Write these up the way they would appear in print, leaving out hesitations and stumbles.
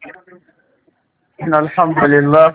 إن الحمد لله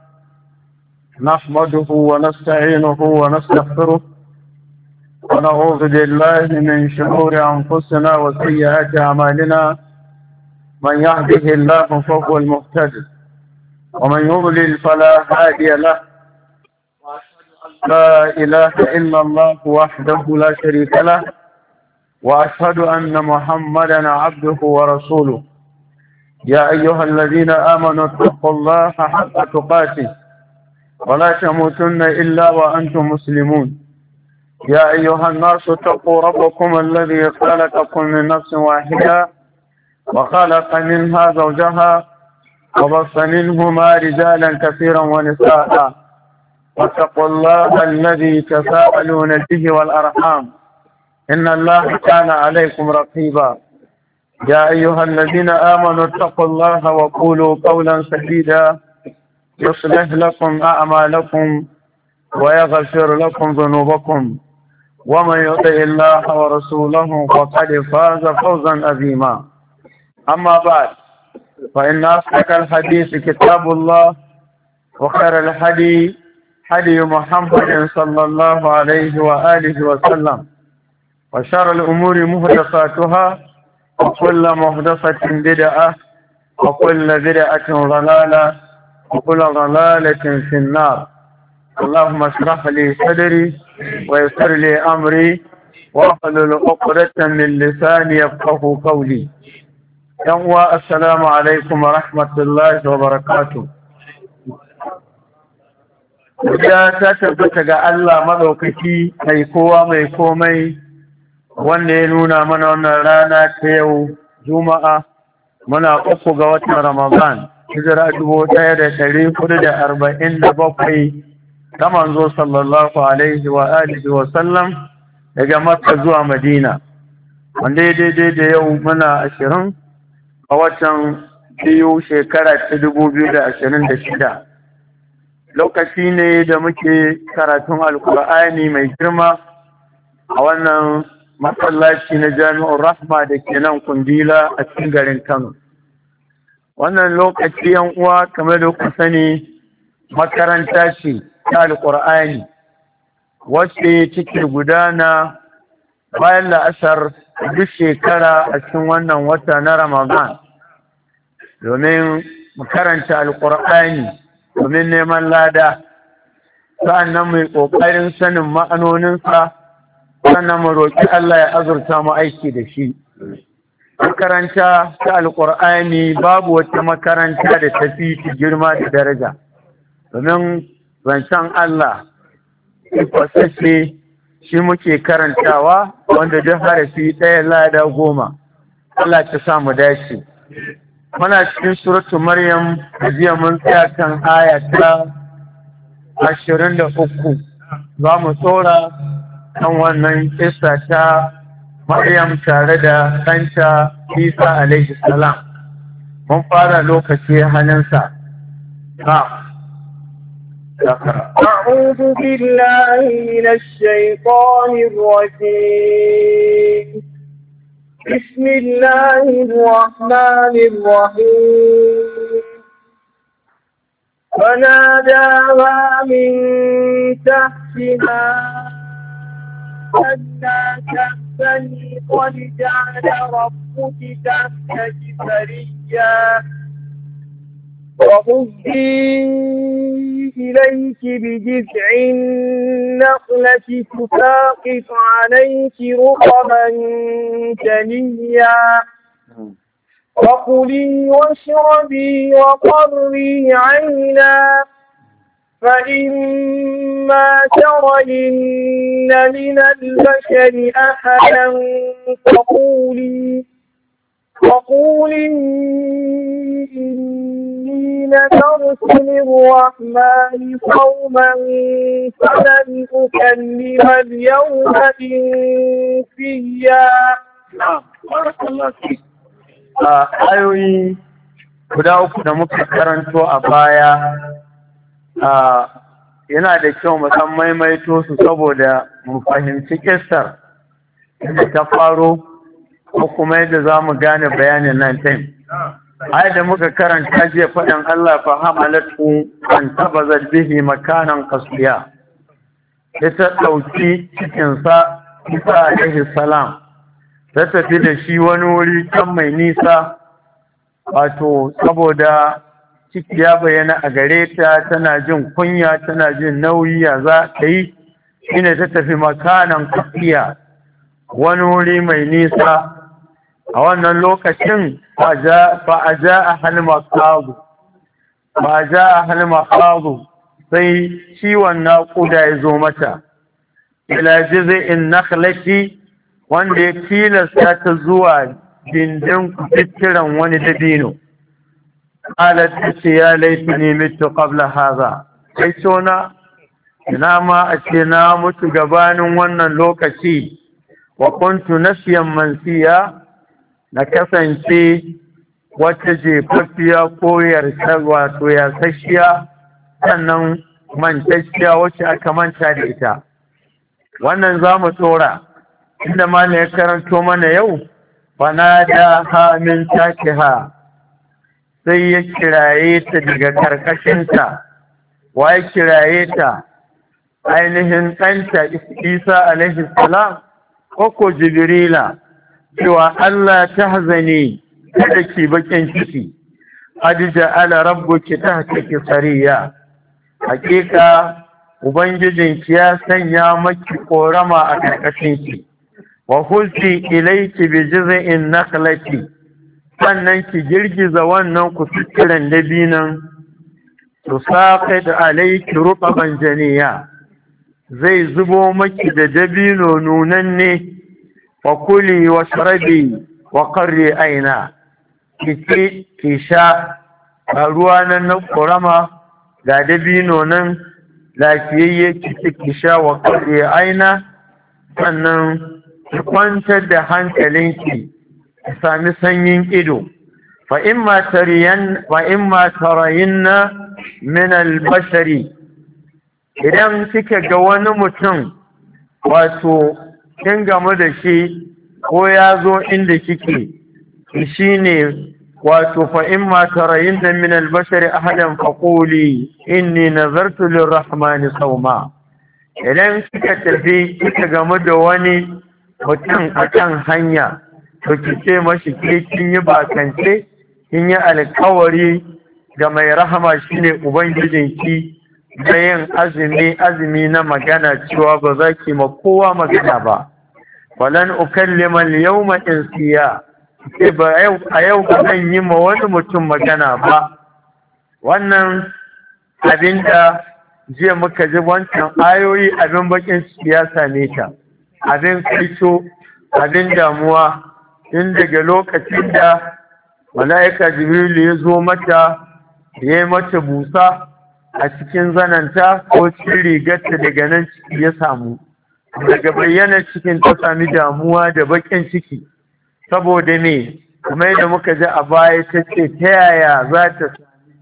نحمده ونستعينه ونستغفره ونعوذ بالله من شرور أنفسنا وسيئات أعمالنا. من يهده الله فهو المهتد ومن يضلل فلا هادي له. وأشهد أن لا إله إلا الله وحده لا شريك له، وأشهد أن محمدا عبده ورسوله. يا أيها الذين آمنوا اتقوا الله حق تقاته ولا تموتن إلا وأنتم مسلمون. يا أيها الناس اتقوا ربكم الذي خلقكم من نفس واحدة وخلق منها زوجها وبث منهما رجالا كثيرا ونساء، واتقوا الله الذي تساءلون به والأرحام إن الله كان عليكم رقيبا. يا أيها الذين آمنوا اتقوا الله وقولوا قولا سديدا يصلح لكم أعمالكم ويغفر لكم ذنوبكم، ومن يطع الله ورسوله فقد فاز فوزا عظيما. أما بعد، فإن أصدق الحديث كتاب الله، وخير الحديث حديث محمد صلى الله عليه وآله وسلم، وشر الأمور محدثاتها، وكل محدثة بدعة، وكل بدعة ضلالة، وكل ضلالة في النار. اللهم اشرح لي صدري ويسر لي أمري واحلل عقدة من لساني يفقهوا قولي. السلام عليكم ورحمة الله وبركاته. Ya ta tabbata ga Allah maɗaukaki mai kowa mai komai, wanda ya nuna mana wannan rana ta yau Juma'a, muna 3 ga watan Ramadan, hijira 1447 ta manzo sallallahu alaihi wa alihi wa sallam daga Makka zuwa Madina, wanda ya daidai da yau muna 20 a watan biyu shekara ta 2026. Lokaci ne da muke karatun Alkur'ani mai girma a wannan masallaci na Jami'ar Rahma da ke nan Kundila a cikin garin Kano. Wannan lokaci yan uwa kamar da ku sani makaranta ce ta Alkur'ani wacce take gudana bayan la'asar duk shekara a cikin wannan wata na Ramadan domin mu karanta Alkur'ani domin neman lada, sa'annan mai ƙoƙarin sanin ma'anoninsa, sannan mu roƙi Allah ya azurta mu aiki da shi. Makaranta ta Alƙur'ani babu wata makaranta da ta fi girma da daraja, domin zancen Allah ifasashe shi muke karantawa, wanda duk harafi ɗaya lada 10. Allah ta sa mu dace. Muna cikin suratu Maryam, jiya mun tsaya kan aya ta 23. Za mu tsora kan wannan kissa ta Maryam tare da ɗanta Isa alaihi salam. Mun fara lokaci hannunsa. أعوذ بالله من الشيطان الرجيم. بسم الله الرحمن الرحيم. فناداها من تحتها ألا تحزني قد جعل ربك تحتك سريا وهزي إليك بجذع النخلة تساقط عليك رطبا جنيا وكلي واشربي وقري عينا فإما ترين من البشر أحدا فقولي إني نذرت للرحمن صوما فلن أكلم اليوم إنسيا. بارك الله فيك. ayoyi guda uku da muka karanto a baya yana da kyau mu san maimaito su saboda mu fahimci kissar da ta faro ko kuma yadda za mu gane bayanin nan ɗin. ai da muka karanta jiya faɗin Allah fa hamalatu an tabazat bihi makanan qasriya ita ɗauki cikinsa Isa alaihi salam ta tafi da shi wani wuri can mai nisa, wato saboda ciki ya bayyana a gare ta, tana jin kunya, tana jin nauyi, ya za ta yi, shine ta tafi makanan kafiya wani wuri mai nisa. A wannan lokacin fa a ja a halmakazu sai ciwon naƙuda ya zo mata, ila jiz'in nakhlati, wanda ya tilasta ta zuwa dindin kututturen wani dabino. Qalat ce ya laifini mitu qabla hadha, kai tona ina ma a ce na mutu gabanin wannan lokaci. Wa kuntu nasiyan mansiya, na kasance wata jefaffiya ko wato yasasshiya, sannan mantacciya wacce aka manta da ita. Wannan za mu tsora inda malam ya karanto mana yau, fanada ha min takiha, sai ya kiraye ta daga karkashinta. Wa ya kiraye ta? Ainihin ɗanta Isa alaihi salam ko Jibrila, cewa Allah ta hazani, kada ki bakin ciki, hadija ala rabbuki tahtaki sariya, hakika ubangijinki ya sanya maki korama a karkashinki. Wa hulti ilayki bi jiz'in nakhlati, sannan ki girgiza wannan kututturen dabinan, tusaqid alayki rutban janiya, zai zubo maki da dabino nunanne. Wa kuli wa sharabi wa qarri aina, ki sha ga ruwa nan na korama, ga dabino nan lafiyayye, ki sha wa qarri aina, sannan ki kwantar da hankalinki, ki sami sanyin ido. Fa imma tarayinna min al-bashari, idan kika ga wani mutum, wato kin gamu da shi ko ya zo inda kike, shi ne wato fa imma tarayinna min al-bashari ahadan faquli inni nazartu lir-rahmani sawma. Idan kika tafi kika gamu da wani mutum a kan hanya, to ki ce mashi ke kin yi bakance, kin yi alkawari ga mai rahama shine ubangijinki da yin azumi na magana, cewa ba za ki ma kowa magana ba. Walan ukallima al-yawma insiya, a yau ba zan yi ma wani mutum magana ba. Wannan abinda jiya muka ji wancan ayoyi, abin bakin siyasa ne ta, abin kaito, abin damuwa, in daga lokacin da mala'ika Jibrilu ya zo mata, ya yi mata busa a cikin zananta ko cikin rigarta, daga nan ciki ya samu, daga bayyana cikin ta sami damuwa da bakin ciki. Saboda me, kuma yadda muka ji a baya, ta ce ta yaya za ta sami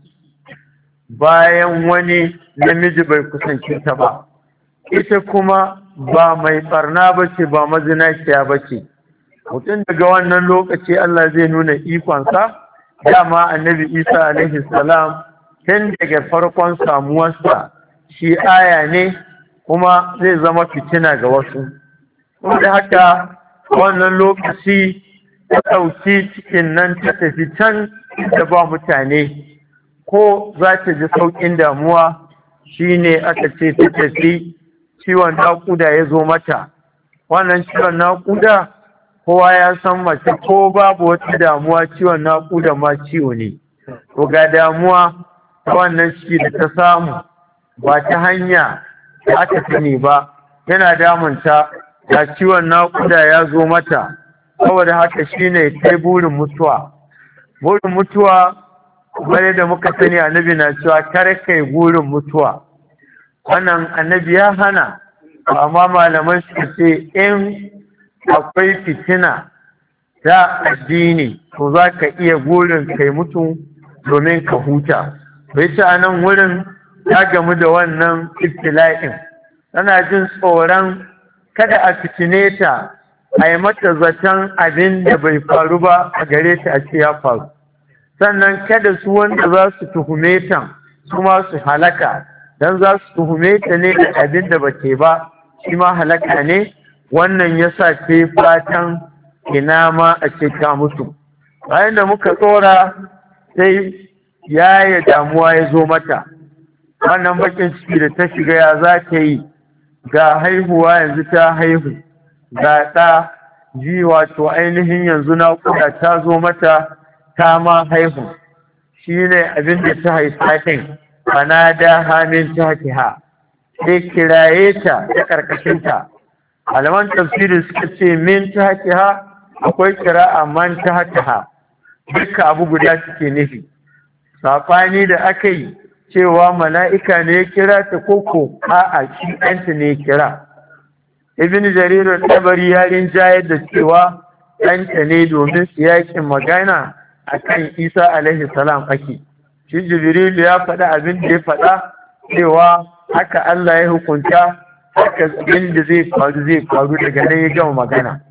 bayan wani namiji bai kusance ta ba, ita kuma ba mai barna ba ce, ba mazinaciya ba ce. Mutum daga wannan lokaci Allah zai nuna ikonsa. Dama annabi Isa alaihi salam tun daga farkon samuwarsa shi aya ne, kuma zai zama fitina ga wasu. Wanda haka wannan lokaci ta ɗauki cikin nan ta tafi can da ba mutane, ko za ta ji sauƙin damuwa, shi ne aka ce ta tafi. Ciwon naƙuda ya zo mata. Wannan ciwon naƙuda kowa ya san mace ko babu wata damuwa, ciwon naƙuda ma ciwo ne. To ga damuwa ta wannan ciki da ta samu, ba ta hanya da aka sani ba, yana damunta, ga ciwon naƙuda ya zo mata. Saboda haka shine kai burin mutuwa. Burin mutuwa, kamar da muka sani annabi na cewa kare kai burin mutuwa. Wannan annabi ya hana, amma malaman suka ce in akwai fitina ta addini, to za ka iya burin kai mutu domin ka huta. Bai ce a nan wurin ta gamu da wannan ibtila'in, tana jin tsoron kada a fitine ta, a yi mata zaton abin da bai faru ba a gare ta a ce ya faru. sannan kada su wanda za su tuhume ta su ma su halaka, dan za su tuhume ta ne da abin da bace ba, shi ma halaka ne. Wannan yasa ce fatan ina ma a ce ta mutu. Bayan da muka tsora sai yaya damuwa ya zo mata, wannan bakin ciki da ta shiga ya za ta yi, ga haihuwa yanzu ta haihu, ga ɗa ji wato ainihin yanzu naƙuda ta zo mata ta ma haihu, shi ne abin da ta haifa ɗin bana da hamin ta sai kiraye ta ta ƙarƙashinta. Malaman tafsiri suka ce min ta akwai kira'a man ta duka abu guda suke nufi. Saɓani da aka yi cewa mala'ika ne ya kira ta koko a'a shi ɗanta ne ya kira. Ibn Jarir Tabari ya rinjayar da cewa ɗanta ne domin siyakin magana akan Isa alaihi salam ake. Shi Jibril ya faɗa abin da ya faɗa cewa haka Allah ya hukunta, haka abin da zai faru daga nan ya gama magana.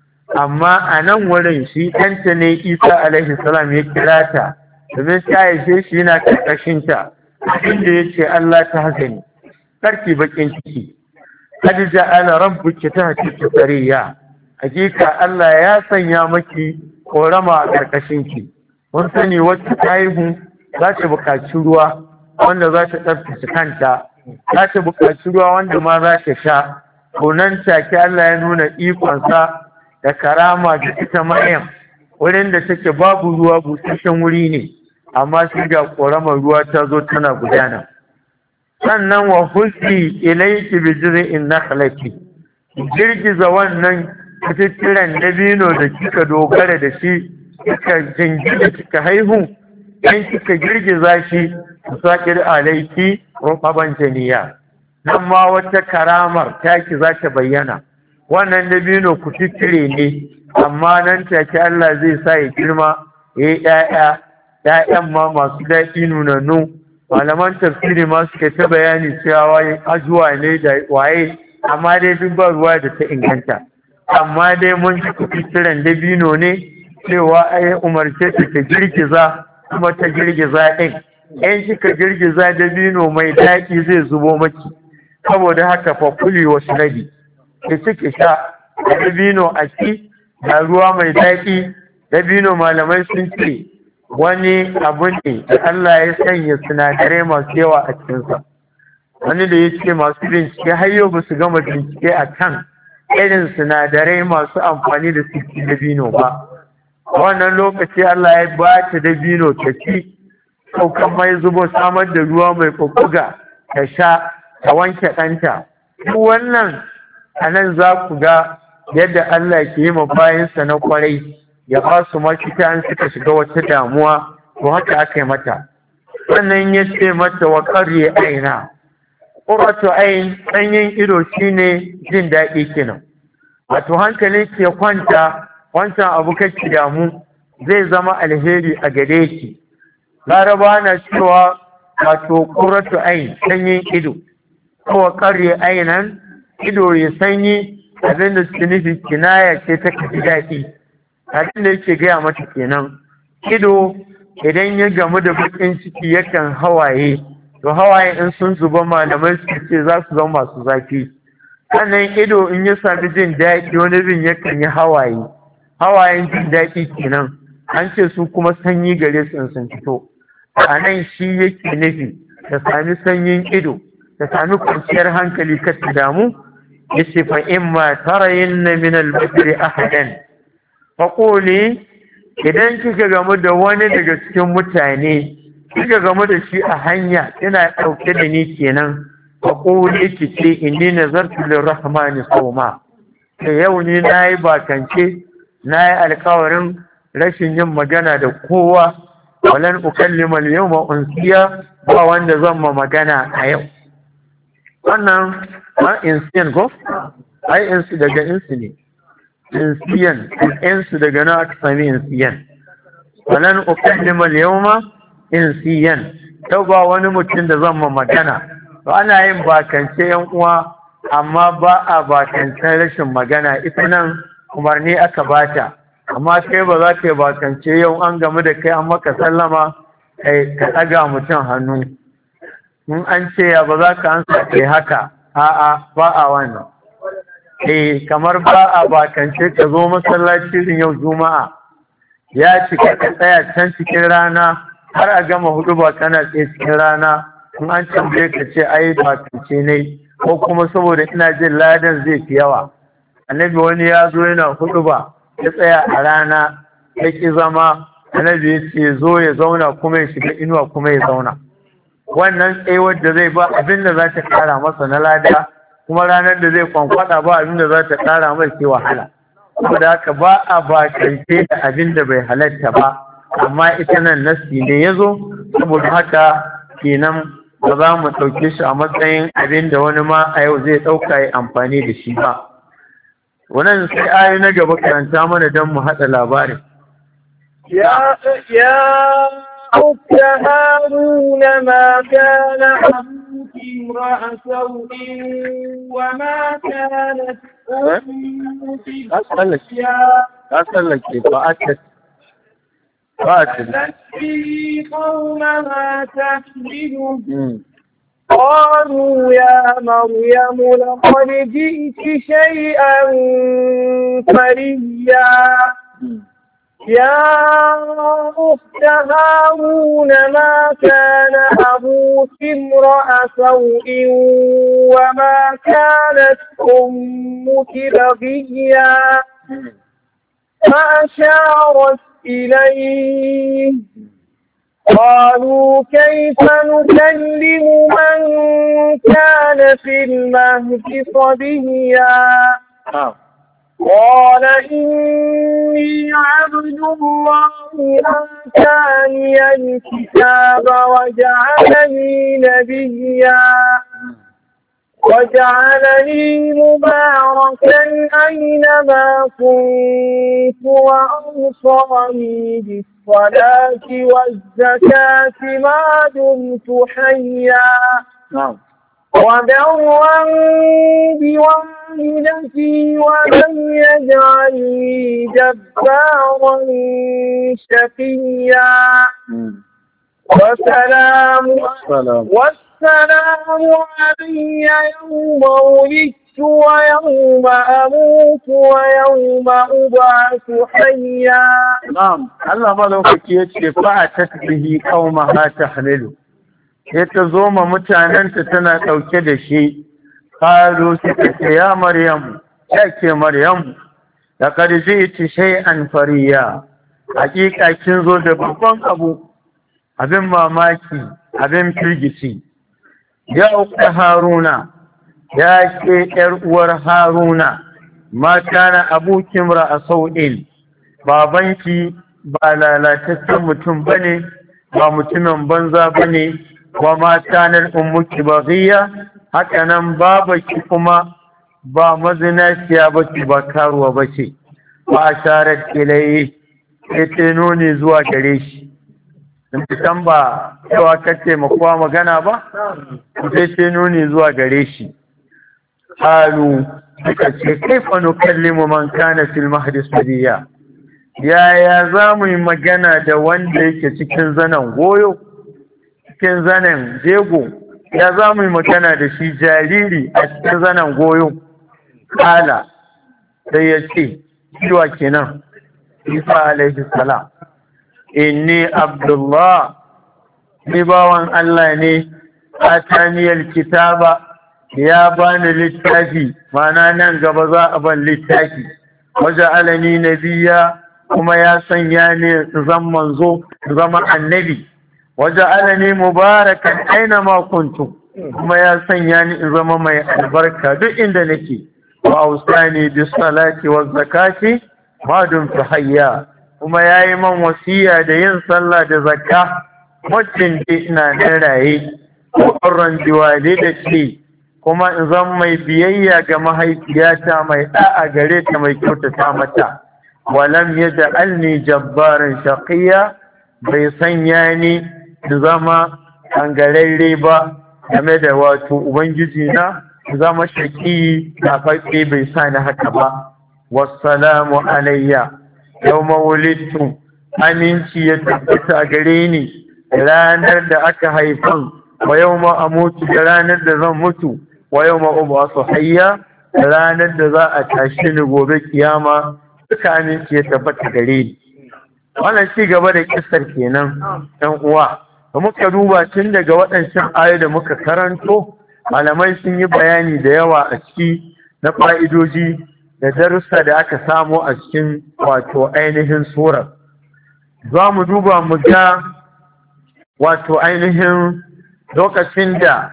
Amma a nan wurin shi ɗanta ne Isa alaihi salam ya kira ta domin ta haife shi yana ƙarƙashinta, inda ya ce Allah ta hazani karki bakin ciki, kad ja'ala rabbuki tahtaki sariya, hakika Allah ya sanya maki korama a ƙarƙashinki. Mun sani wacce ta haihu za ta buƙaci ruwa wanda za ta tsaftace kanta, za ta buƙaci ruwa wanda ma za ta sha. To nan take Allah ya nuna ikonsa da karama da ita Maryam, wurin da take babu ruwa busasshen wuri ne, amma sai ga ƙoramar ruwa ta zo tana gudana. Sannan wa hulki ilayki bi jiz'in nakhlati, girgiza wannan kututturen dabino da kika dogara da shi, kika jingina kika haihu, in kika girgiza shi saqir alayki ruqaban janiya. Nan ma wata karamar taki za ta bayyana. Wannan dabino kututture ne, amma nan take Allah zai sa ya girma, ya yi ‘ya'yan ma masu daɗi nunannu. Malaman tafsiri ma suka ta bayani cewa ajuwa ne da waye, amma dai duk ba ruwa da ta inganta. Amma dai mun ji kututturen dabino ne cewa ai umarce ta girgiza, kuma ta girgiza ɗin. ‘Yan kika girgiza dabino mai daɗi zai zubo maki, saboda haka fa kuli wasu rabi. Da suke sha dabino a ci da ruwa mai daɗi. Dabino malamai sun ce wani abu ne da Allah ya sanya sinadarai masu yawa a cikinsa. Wani da ya ce masu bincike har yau ba su gama bincike a kan irin sinadarai masu amfani da su dabino ba. Wannan lokaci Allah ya ba ta dabino ta ci, saukan mai zubo samar da ruwa mai kwakwaga ta sha, ta wanke ɗanta. Duk wannan a nan za ku ga yadda Allah ke yi ma bayansa na kwarai, ya ba su mafita an suka shiga wata damuwa, to haka aka yi mata. Sannan ya ce mata wa ƙarye aina, ƙuratu ain sanyin ido shine jin daɗi kenan. Wato hankali ke kwanta, wancan abu kake damu zai zama alheri a gare ki. Laraba na cewa wato ƙuratu ain sanyin ido, ko ƙarye ainan ido ya sanyi, abin da suke nufi kinaya ce ta kaji daɗi. Abin da yake gaya mata kenan, ido idan ya gamu da bakin ciki yakan hawaye, to hawaye in sun zuba malamai suke ce za su zama masu zafi. Sannan ido in ya sami jin daɗi wani bin yakan yi hawaye, hawayen jin daɗi kenan, an ce su kuma sanyi gare su in sun fito. A nan shi yake nufi ta sami sanyin ido, ta sami kwanciyar hankali kar ta damu. Yace fa imma tarayinna min al-basri ahadan faquli, idan kika gamu da wani daga cikin mutane, kika gamu da shi a hanya ina dauke da ni kenan, faquli kice inni nazartu lirrahmani sawma, yau ni nayi bakance, nayi alƙawarin rashin yin magana da kowa, walan ukallima al-yawma unsiya, ba wanda zan ma magana a yau. Wannan insiyan ko? Ai insu daga insu ne. Insiyan, insu daga na aka sami insiyan. Walan ukallima al-yawma insiyan. Yau ba wani mutum da zan ma magana. To ana yin bakance yan uwa, amma ba a bakancen rashin magana. Ita nan umarni aka bata. amma kai ba za ka yi bakance yau an gamu da kai an maka sallama kai ka ɗaga mutum hannu in an ce ya ba za ka ansa kai haka a'a ba a wannan kamar ba a bakance ka zo masallaci din yau juma'a ya cika ka tsaya can cikin rana har a gama hudu ba kana tsaye cikin rana in an tambaye ka ce ai bakance ne ko kuma saboda ina jin ladan zai fi yawa. Annabi wani ya zo yana hudu ba ya tsaya a rana ya ki zama, annabi ya ce zo ya zauna kuma ya shiga inuwa kuma ya zauna. Wannan tsayuwar da zai ba abin da za ta kara masa na lada, kuma ranar da zai kwankwada ba abin da za ta kara mai sai wahala. Saboda haka ba a bakance da abin da bai halatta ba, amma ita nan nasi ne ya zo, saboda haka kenan ba za mu ɗauke shi a matsayin abin da wani ma a yau zai ɗauka ya amfani da shi ba. Wannan sai ayi na gaba karanta mana don mu haɗa labarin. يا أخت هارون ما كان أبوك امرأ سوء وما كانت أمك أسألك فأتت به قومها تحمله قالوا يا مريم لقد جئت شيئا فريا يا أخت هارون ما كان أبوك امرأ سوء وما كانت أمك بغيا فأشارت إليه قالوا كيف نكلم من كان في المهد صبيا قال إني عبد الله آتاني الكتاب وجعلني نبيا وجعلني مباركا أينما كنت وأوصاني بالصلاة والزكاة ما دمت حيا وبرا بوالدتي ولم يجعلني جبارا شقيا والسلام علي يوم ولدت ويوم أموت ويوم أبعث حيا. نعم الله ملوكك يتشفع به قومها تحمله يتزوم متعننت تنا كده شيء قالوا سكت يا مريم يا مريم لقد جئت شيئا فريا حقيقة كنزو دبقان أبو abin mamaki abin firgici ya ukta haruna ya ke ‘yar uwar haruna ma kana abokin ra'a sau'in babanki ba lalataccen mutum ba ne ba mutumin banza ba ne wa ma kanar ummuki baghiya haka nan babaki kuma ba mazinaciya ba ce ba karuwa ba ce ba a sharar ilayi ya nuni zuwa gare shi in ba cewa kace makuwa magana ba sai ce nuni zuwa gare shi halu suka ce kaifa nukallimu man kana fil mahdi sabiya yaya za mu yi magana da wanda yake cikin zanen goyo cikin zanen jego ya za mu yi magana da shi jariri a cikin zanen goyo kala sai ya ce shiwa kenan Isa alaihi salam inni abdullah ni bawan Allah ne ataniyal kitaba ya bani littafi mana nan gaba za a ban littafi waja'alani nabiyya kuma ya sanya ni zan manzo zama annabi waja'alani mubarakan aina ma kuntu kuma ya sanya ni in zama mai albarka duk inda nake wa ausani bis salati waz zakati ma dumtu hayya kuma ya yi man wasiya da yin sallah da zakka muddin da ina nan raye ƙwarran diwale da ce kuma in zan mai biyayya ga mahaifiyata mai ɗa'a gare ta mai kyautata mata walam ya ja'alni jabbarin shaqiya bai sanya ni zama kangararre ba game da wato ubangiji na zama shaƙi na faɗe bai sa ni haka ba wassalamu alayya yawma wulidtu aminci ya tabbata gare ni ranar da aka haifan wa yawma amutu da ranar da zan mutu wa yawma ub'asu hayya ranar da za a tashi ni gobe kiyama duka aminci ya tabbata gare ni. Wannan ci gaba da kissar kenan ɗan uwa da muka duba tun daga waɗancan ayoyi da muka karanto, malamai sun yi bayani da yawa a ciki na fa'idoji da darussa da aka samu a cikin wato ainihin surar. Za mu duba mu ga wato ainihin lokacin da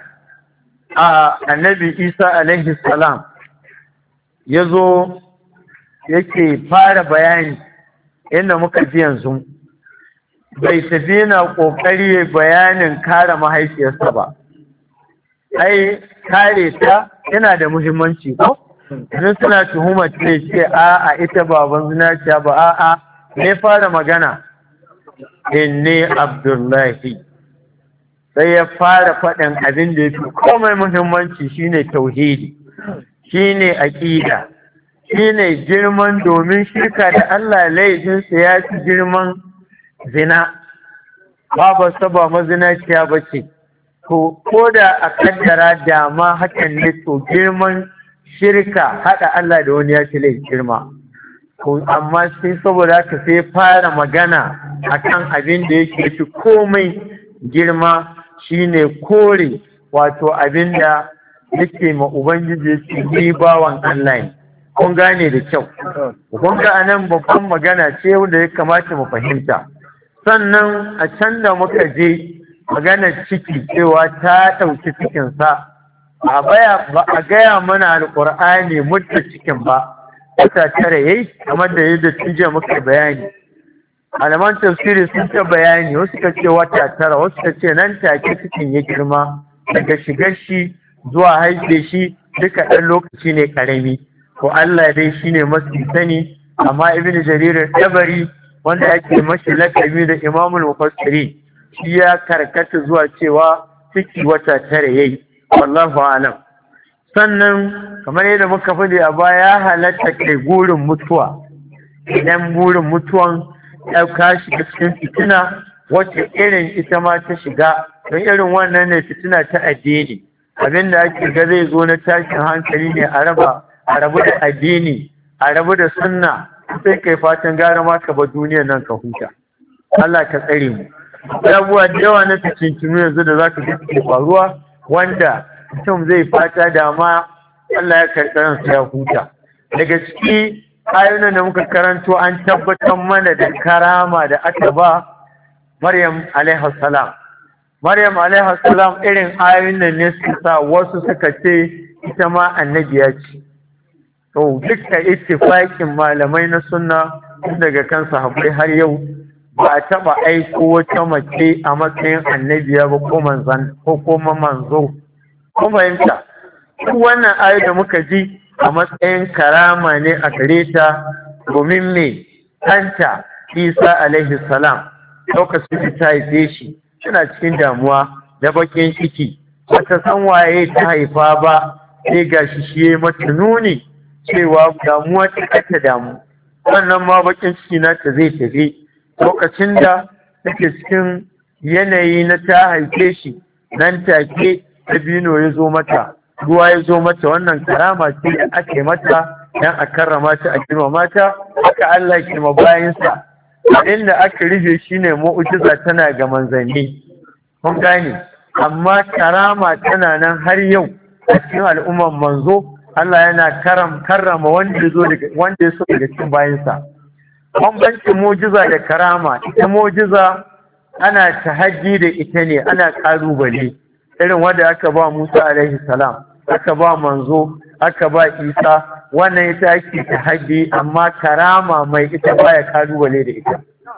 annabi Isa alaihi salam ya zo yake fara bayani inda muka ji yanzu, bai tafi yana ƙoƙari bayanin kare mahaifiyarsa ba. Ai kare ta yana da muhimmanci ko? Idan suna tuhumar ce a ita baban zinaciya ba a'a ne fara magana inni Abdullahi, sai ya fara faɗin abin da ya fi komai muhimmanci shine tauhidi, shine aƙida, shine girman, domin shirka da Allah laifinsa ya fi girman zina. Babarsa ba mazinaciya ba ce, ko da a kaddara dama hakan ne, to girman shirka haɗa Allah da wani ya fi laifin girma. Amma sai saboda haka sai fara magana akan abin da yake fi komai girma, shine kore wato abin da yake ma Ubangiji yake ni bawan Allah ne. Kun gane da kyau. Kun ga anan babban magana ce wanda ya kamata mu fahimta. Sannan a can da muka je maganar ciki cewa ta ɗauki cikinsa, ba a gaya mana alƙur'ani mutta cikin ba, wata tara yayi kamar da yadda tije muka bayani. Malaman tafsiri sun ta bayani, wasu ka ce wata tara, wasu ka ce nan take cikin ya girma, daga shigar shi zuwa haife shi duka ɗan lokaci ne ƙarami. Ko Allah dai shine masu sani, amma Ibn Jarir Tabari wanda ake mashi lakabi da Imamul Mufassiri shi ya karkata zuwa cewa ciki wata tara yayi, wallahu a'lam. Sannan kamar yadda muka faɗi a baya, ya halatta kai burin mutuwa idan burin mutuwan ya kashi cikin fitina wacce irin ita ma ta shiga, don irin wannan ne fitina ta addini, abin da ake ga zai zo na tashin hankali ne a rabu da addini, a rabu da sunna, sai kai fatan gara ma ka ba duniyar nan ka huta. Allah ka tsare mu. Abubuwa da yawa na fitintunu yanzu da za ka ji ke faruwa, wanda mutum zai fata da ma Allah ya karɓi ransa ya huta. Daga ciki ayoyin da muka karanto an tabbatar mana da karama da aka ba Maryam alaihi salam. Maryam alaihi salam irin ayoyin nan ne suka sa wasu suka ce ita ma annabiya ce. To dukka ittifaqin malamai na sunna tun daga kan sahabbai har yau ba a taɓa aiko wata mace a matsayin annabiya ba ko manzan ko kuma manzo. Kun fahimta? Duk wannan ayoyi da muka ji a matsayin karama ne a gare ta, domin me ɗanta Isa alaihi salam lokacin da ta haife shi tana cikin damuwa da bakin ciki, bata san waye ta haifa ba, sai gashi shi ya mata nuni cewa damuwa ta damu, wannan ma bakin ciki nata zai tafi. Lokacin da take cikin yanayi na ta haife shi, nan take dabino ya zo mata, ruwa ya zo mata, wannan karama ce da ake mata dan a karrama ta, a girmama ta, haka Allah ke ma bayansa. Inda aka rufe shi ne mu'jiza tana ga manzanni, kun gane, amma karama tana nan har yau a cikin al'umman manzo. Allah yana karrama wanda ya so daga cikin bayansa. Bambancin mu'jiza da karama, ita mu'jiza ana tahaddi da ita ne, ana ƙalubale, irin wanda aka ba Musa alaihi salam, aka ba manzo, aka ba Isa, wannan ita ake tahaddi, amma karama mai ita baya ƙalubale da ita,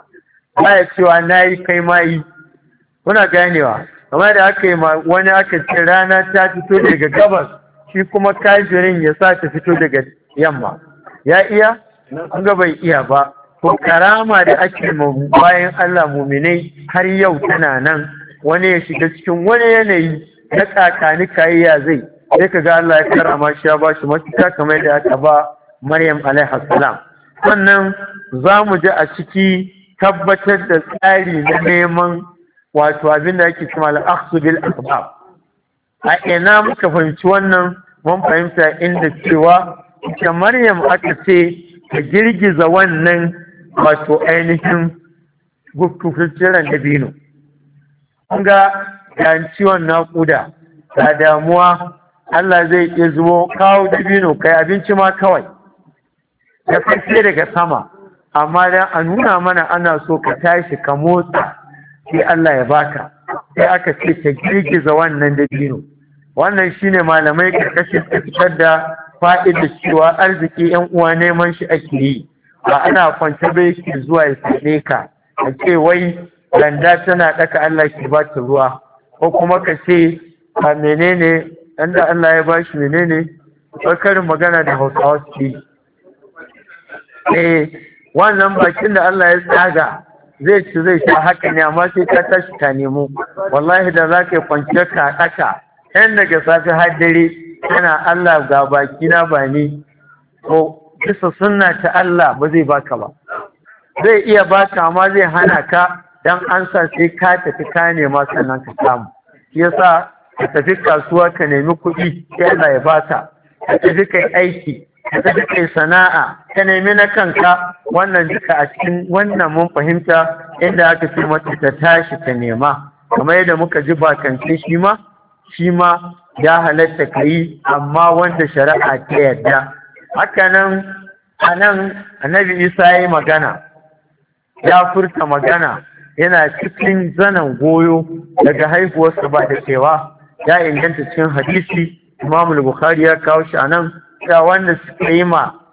baya cewa nayi kai ma yi. Kuna ganewa, kamar da aka yi wani aka ce rana ta fito daga gabas, shi kuma kafirin ya sa ta fito daga yamma, ya iya? An ga bai iya ba. Ko karama da ake bayan Allah muminai har yau tana nan, wani ya shiga cikin wani yanayi na kakani kayayya sai ka ga Allah ya karama shi ya ba shi mafita kamar da aka ba Maryam alaihi salam. sannan za mu ji a ciki tabbatar da tsari na neman wato abin da ake cewa al-akhdhu bil asbab. A ina muka fahimci wannan? Mun fahimta inda cewa ita Maryam aka ce ta girgiza wannan wato ainihin gufuffiran dabino. Kun ga ciwon naƙuda da damuwa, Allah zai iya zuwa kawo dabino kai abinci ma kawai ya fashe daga sama, amma dan a nuna mana ana so ka tashi ka motsa sai Allah ya baka, sai aka ce ta girgiza wannan dabino. Wannan shine malamai karkashin fitar da fa'idar cewa arziki yan uwa neman shi ake yi, ba ana kwance bai ke zuwa ya same ka a ce wai randa tana ɗaka Allah ke ba ta ruwa, ko kuma ka ce a menene inda Allah ya bashi menene karin magana da Hausawa su wannan bakin da Allah ya tsaga zai ci zai sha haka ne, amma sai ka tashi ka nemo. Wallahi da za ka kwance ka ɗaka yan daga safe har dare yana Allah ga baki na ba ni, ko bisa sunna ta Allah ba zai baka ba. Zai iya baka amma zai hana ka, dan an sa sai ka tafi ka nema sannan ka samu. Shi yasa ka tafi kasuwa ka nemi kuɗi sai Allah ya baka, ka tafi kai aiki, ka tafi kai sana'a, ka nemi na kanka. Wannan duka a cikin wannan mun fahimta inda aka ce mata ta tashi ta nema, kamar yadda muka ji bakance shi ma ya halatta ka yi, amma wanda shari'a ta yarda. Haka nan a nan Annabi Isa ya yi magana, ya furta magana, yana cikin zanen goyo daga haihuwarsa ba da cewa ya inganta cikin hadisi. Imam Bukhari ya kawo shi a nan, ya wanda suka yi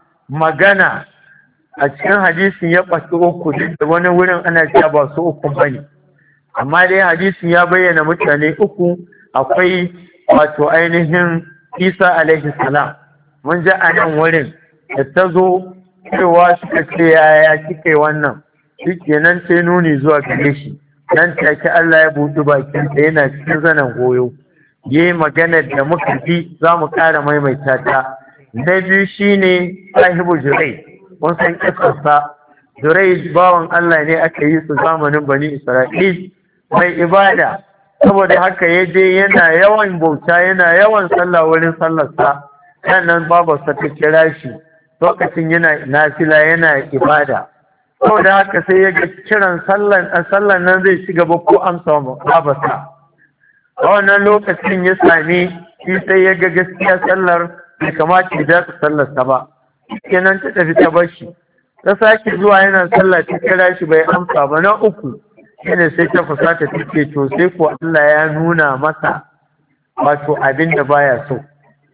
magana a cikin hadisin ya ɓaci uku, duk da wani wurin ana cewa ba su uku bane, amma dai hadisin ya bayyana mutane uku. Akwai wato ainihin Isa alaihi salam, mun ji a nan wurin da ta zo cewa suka ce yaya kike wannan, shi kenan sai nuni zuwa gare shi, nan take Allah ya buɗi bakinsa yana cikin zanen goyo, yi magana da muka ji za mu ƙara maimaita ta. Na biyu shine sahibu Jurai, mun san kisarsa. Jurai bawan Allah ne, aka yi su zamanin Bani Isra'il, mai ibada, saboda haka ya je yana yawan bauta, yana yawan sallah wurin sallarsa. Sannan babarsa ta kira shi lokacin yana nafila, yana ibada. Saboda haka sai ya ga kiran sallan nan zai ci gaba ko amsa babarsa. A wannan lokacin ya sami shi, sai ya ga gaskiya sallar bai kamata ya datsa sallarsa ba, kenan ta tafi ta bar shi. Ta sake zuwa yana sallah, ta kira shi bai amsa ba. Na uku shine sai ta fusata ta ce to sai ko Allah ya nuna masa wato abin da baya so.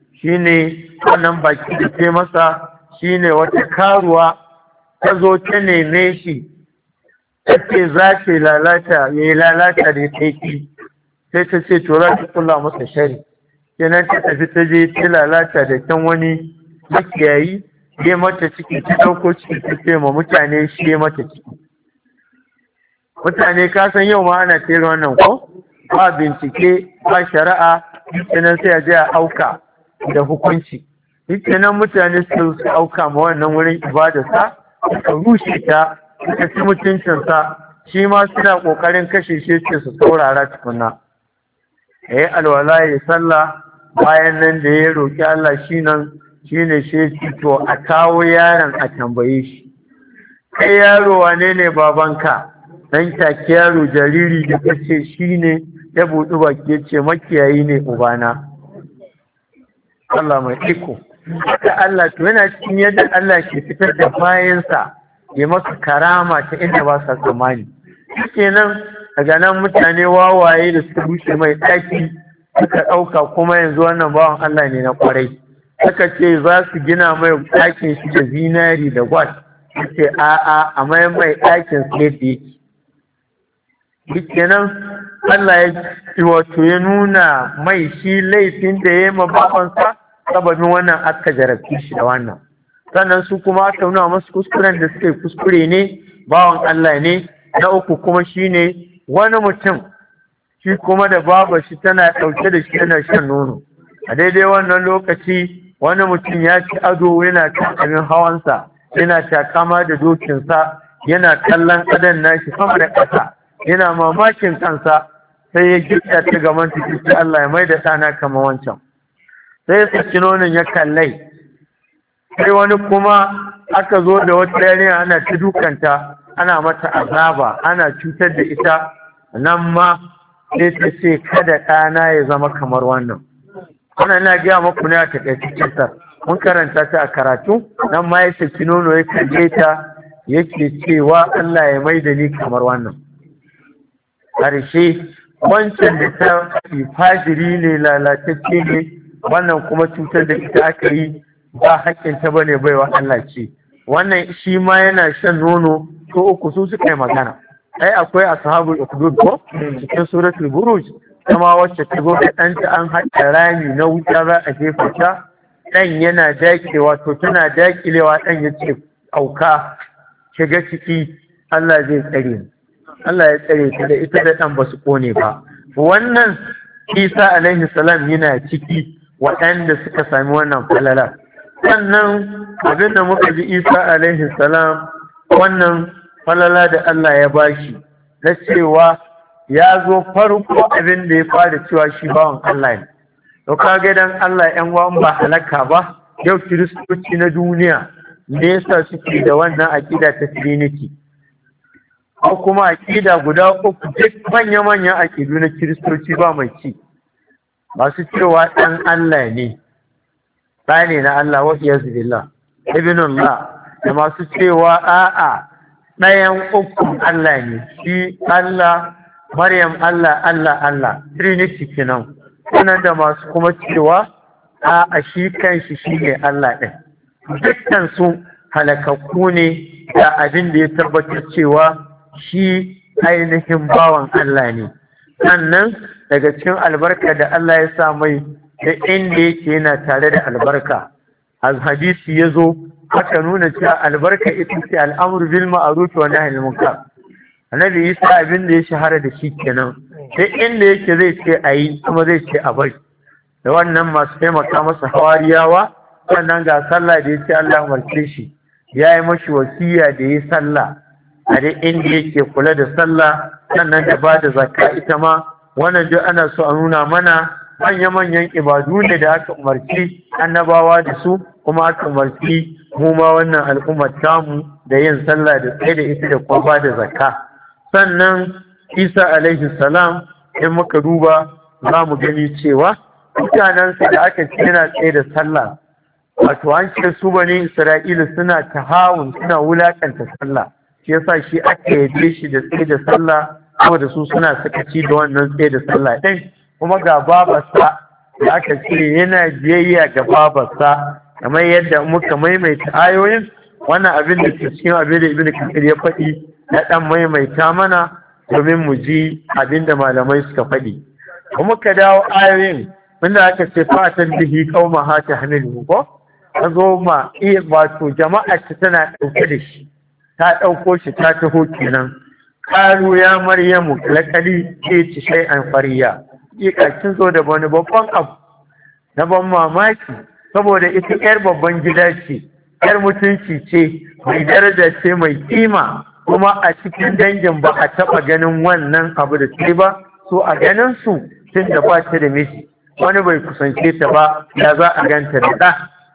Shine wannan baki da ke masa, shine wata karuwa ta zo ta neme shi, ta ce za ta lalata, ya yi lalata da ta yi, sai ta ce to za ta kula masa shari. Kenan ta tafi ta je ta lalata da can wani makiyayi, ya mata ciki, ta ɗauko ciki ta ce ma mutane shi ya mata ciki. Mutane ka san yau ma ana tere wannan ko? Ba bincike, ba shari'a, kenan sai a je a auka da hukunci. Kenan mutane su auka ma wannan wurin ibadarsa, suka rushe ta, suka ci mutuncinsa, shi ma suna ƙoƙarin kashe shi, ce su saurara tukuna. Ya yi alwala ya sallah, bayan nan da ya roƙi Allah shi ne shi to a kawo yaron a tambaye shi. Kai yaro wane ne babanka? Dan take yaro jariri da kace shi ne ya buɗi baki ya ce makiyayi ne ubana. Allah mai iko. Haka Allah to yana cikin yadda Allah ke fitar da bayansa ya masa karama ta inda ba sa tsammani. Kenan daga nan mutane wawaye da suka rushe mai ɗaki suka ɗauka kuma yanzu wannan bawan Allah ne na kwarai. Suka ce za su gina mai ɗakin shi da zinari da gwal. Suke a'a a mai ɗakin sai da yake. Kenan Allah ya wato ya nuna mai shi laifin da ya yi ma babansa, sababin wannan aka jarabci shi da wannan. Sannan su kuma aka nuna masu kuskuren da suka yi kuskure ne, bawan Allah ne. Na uku kuma shine wani mutum shi kuma da baba shi tana ɗauke da shi yana shan nono. A daidai wannan lokaci wani mutum ya ci ado yana kan abin hawansa, yana takama da dokinsa, yana kallon adan nashi sama da ƙasa, yana mamakin kansa, sai ya gita ta gaban sai Allah ya mai da ɗana kamar wancan. Sai ya saki nonon ya kallai, sai wani kuma aka zo da wata yarinya ana ta dukanta, ana mata azaba, ana cutar da ita, nan ma sai ta ce kada ɗana ya zama kamar wannan. Wannan na gaya maku ne a taƙaice cutar, mun karanta ta a karatu, nan ma ya saki nono ya kalle ta, yake cewa Allah ya mai da ni kamar wannan. Ƙarshe wancan da ta fajiri ne, lalatacce ne, wannan kuma cutar da ita aka yi, ba haƙƙinta ba ne, baiwa Allah ce. Wannan shi ma yana shan nono ko uku, su suka yi magana. Ai akwai ashabul ukhdud ko cikin suratul buruj, kuma wacce ta zo da ɗanta an haɗa rami na wuta za a jefa ta, ɗan yana daƙilewa, to tana daƙilewa ɗan ya ce auka shiga ciki, Allah zai tsare. Allah ya tsare ta da ita da ɗan ba su ƙone ba. Wannan Isa alaihi salam yana ciki waɗanda suka sami wannan falala. Sannan abin da muka ji Isa alaihi salam, wannan falala da Allah ya bashi na cewa ya zo farko abin da ya fara cewa shi bawan Allah ne. To kaga dan Allah ƴan uwan ba halaka ba, yau kiristoci na duniya me yasa suke da wannan aƙida ta Trinity? Ko kuma aƙida guda uku, duk manya-manyan aƙidu na kiristoci ba mai ci. Masu cewa ɗan Allah ne, ɗa ne na Allah wa iyazu billah, ibnullah, da masu cewa a'a ɗayan ukun Allah ne, shi Allah, Maryam Allah, Allah, Trinity kenan. Sannan da masu kuma cewa a'a shi kanshi shi ne Allah ɗin. Dukkan su halakakku ne da abin da ya tabbatar cewa shi ainihin bawan Allah ne. Sannan daga cikin albarka da Allah ya sa mai da inda yake yana tare da albarka. Hadisi ya zo aka nuna cewa albarka ita ce al'amru bil ma'ruf wa nahy anil munkar. Annabi Isa abin da ya shahara da shi kenan. Sai inda yake zai ce ayi kuma zai ce a bari. Da wannan masu taimaka masa hawariyawa, sannan ga sallah da ya ce Allah umarce shi, ya yi mashi wasiya da ya sallah a duk inda yake kula da sallah, sannan da ba da zakka ita ma. Wannan duk ana so a nuna mana manya-manyan ibadu ne da aka umarci annabawa da su, kuma aka umarci mu ma wannan al'ummar tamu da yin sallah da tsaye da ita da kuma ba da zakka. Sannan Isa alaihi salam in muka duba za mu gani cewa mutanensa da aka ce yana tsaye da sallah, wato an ce su bane Isra'ila suna tahawun, suna wulakanta sallah, shi yasa shi aka yabe shi da tsaye da sallah, saboda su suna sakaci da wannan tsaye da sallah ɗin. Kuma ga babarsa da aka ce yana biyayya ga babarsa, kamar yadda muka maimaita ayoyin, wannan abin da ke cikin abin da Ibn Kathir ya faɗi na ɗan maimaita mana domin mu ji abin da malamai suka faɗi. Kuma ka dawo ayoyin wanda aka ce fatan bihi qauma ha ta hamilu ko ta zo ma iya wato jama'a ta tana ɗauke da shi, ta ɗauko shi ta taho kenan. Kalu ya Maryamu lakali ce ci shay'an fariya, kin zo da wani babban abu na ban mamaki, saboda ita yar babban gida ce, yar mutunci ce, mai daraja ce, mai kima, kuma a cikin dangin ba a taɓa ganin wannan abu da ce ba. So a ganin su tun da ba ta da miji, wani bai kusance ta ba, ya za a ganta da ɗa.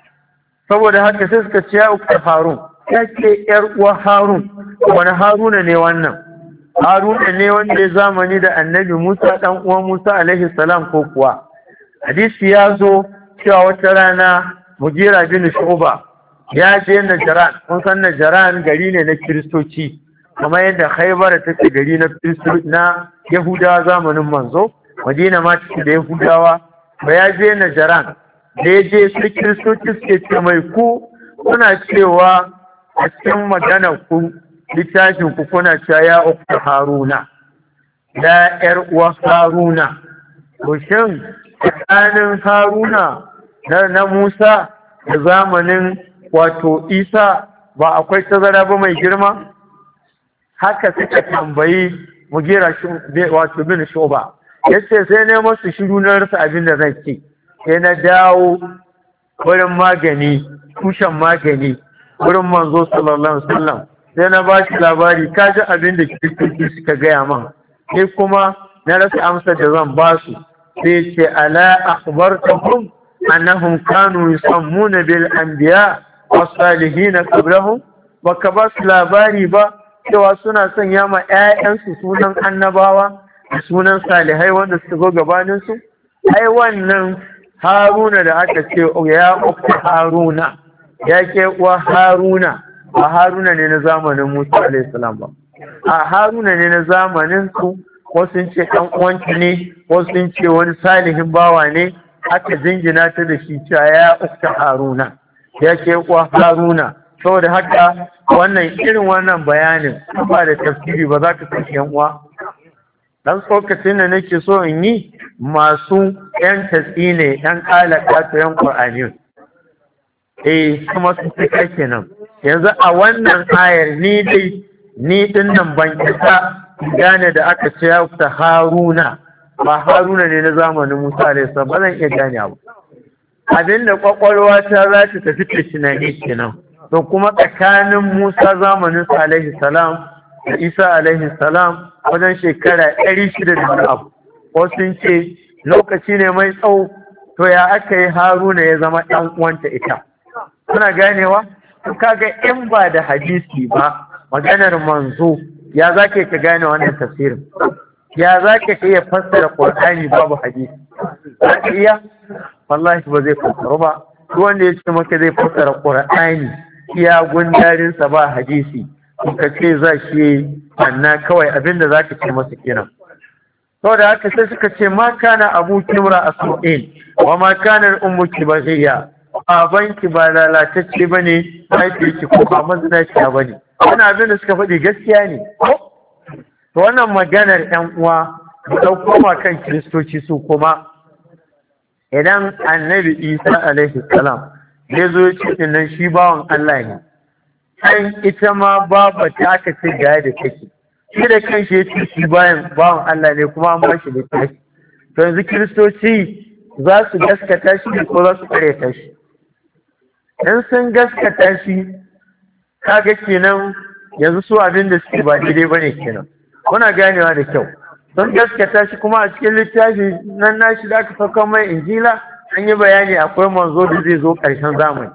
Saboda haka sai suka ce ya uku Harun, ya ce yar uwa Harun, wani Haruna ne wannan? Haruna ne wanda ya zamani da annabi Musa ɗan uwan Musa alaihi salam ko kuwa? Hadisi ya zo cewa wata rana Mugira bin Shu'ba ya je Najran. Kun san Najran gari ne na Kiristoci, kamar yadda Khaybar take gari na Yahudawa zamanin manzo, Madina ma take da Yahudawa. Ba ya je Najran, da ya je su Kiristoci suke ce mai ku kuna cewa a cikin magana ku littafin ku kuna cewa ya uku Haruna, da ‘yar uwa Haruna. To shin tsakanin Haruna na Musa da zamanin wato Isa ba akwai tazara ba mai girma? Haka suka tambayi Mugira wato bin Shu'ba. Yace sai ne masu shiru na rasa abin da zai ce. Sai na dawo wurin magani, tushen magani, wurin manzo sallallahu alaihi wasallam sai na ba shi labari ka ji abin da kiristoci suka gaya man sai kuma na rasa amsa da zan ba su sai ce ala akhbartuhum annahum kanu yusammuna bil anbiya was salihin qablahum baka ba su labari ba cewa suna sanya ma ƴaƴansu sunan annabawa da sunan salihai wanda suka zo gabanin su ai wannan Haruna da aka ce ya ukta Haruna ya ke uwa Haruna ba Haruna ne na zamanin Musa alaihi salam ba a Haruna ne na zamanin su wasu sun ce ɗan uwanci ne wasu sun ce wani salihin bawa ne aka jingina ta da shi cewa ya ukta Haruna ya ke uwa Haruna saboda haka wannan irin wannan bayanin ba da tafsiri ba za ka san yan uwa dan tsokacin da nake so in yi masu yan tatsi ne yan kalaka ta yan Qur'ani kuma su fika kenan yanzu a wannan ayar ni din nan ban kisa gane da aka ce ya ta Haruna ba Haruna ne na zamanin Musa alaihi salam ba zan iya gane abu abinda kwakwalwa ta za ta tafi ta tunani kenan to kuma tsakanin Musa zamanin sa alaihi salam da Isa alaihi salam wajen shekara 600 da wani abu wasu ce lokaci ne mai tsawo to ya aka yi Haruna ya zama ɗan uwanta ita kuna ganewa kaga in ba da hadisi ba maganar manzo ya zake ka gane wannan tafsirin ya zake ka iya fassara Qur'ani babu hadisi zaka iya wallahi ba zai fassara ba duk wanda ya ce maka zai fassara Qur'ani iya gundarin sa ba hadisi ka ce za shi anna kawai abinda zaka ce masa kenan saboda haka sai suka ce ma kana abu kimra asma'in wa ma kana ummuki baghiya babanki ba lalatacce ba ne mahaifiyarki ko ba mazinaciya ba ne wani abin da suka faɗi gaskiya ne to wannan maganar yan uwa da koma kan kiristoci su kuma idan annabi isa alaihi salam ya zo cikin nan shi bawan Allah ne kan ita ma baba ta aka ce ga da take shi da kanshi ya ce shi bawan Allah ne kuma an ba shi littafi to yanzu kiristoci za su gaskata shi ko za su karyata shi in sun gaskata shi kaga kenan yanzu su abin da suke ba daidai bane kenan kuna ganewa da kyau sun gaskata shi kuma a cikin littafi nan nashi da aka sauka mai injila an yi bayani akwai manzo da zai zo ƙarshen zamani